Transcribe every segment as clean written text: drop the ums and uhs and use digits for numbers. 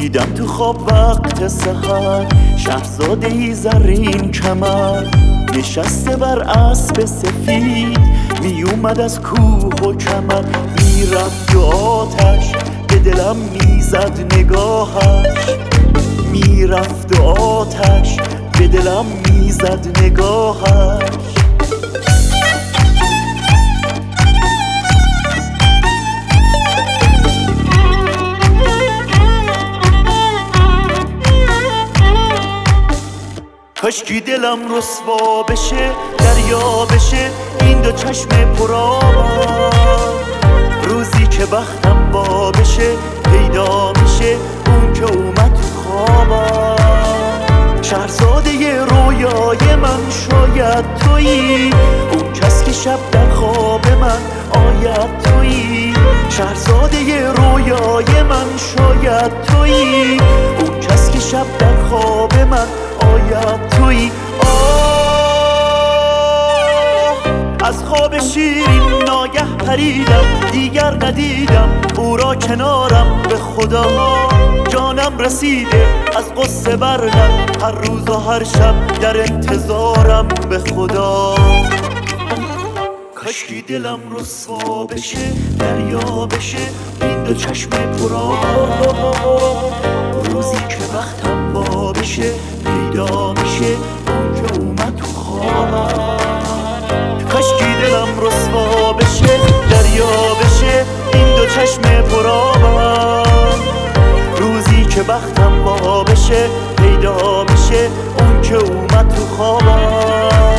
دیدم تو خواب وقت سحر شهزاده‌ای زرین کمر نشسته بر اسب سفید می اومد از کوه و کمر میرفت و آتش به دلم میزد نگاهش میرفت و آتش به دلم میزد نگاهش کاشکی دلم رسوا بشه دریا بشه این دو چشم پرآبم روزی که بختم با بشه پیدا میشه اون که اومد تو خوابم شهرزاده رویای من شاید تویی اون کس که شب در خواب من آید تویی شهرزاده رویای من شاید تویی اون کس که شب در خواب من آید تویی از خواب شیرین ناگه پریدم دیگر ندیدم او را کنارم به خدا جانم رسیده از قصه بر لب هر روز و هر شب در انتظارم به خدا کاشکی دلم رسوا بشه دریا بشه این دو چشم پرآب روزی که وقتم با بشه پیدا میشه اون که اومد تو خوابم کاشکی دلم رسوا بشه دریا بشه این دو چشم پرآبم روزی که بختم با بشه پیدا میشه اون که اومد تو خوابم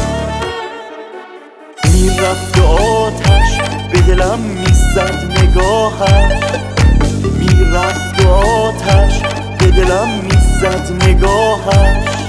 میرفت و آتش به دلم میزد نگاهش میرفت و آتش به دلم میزد نگاهش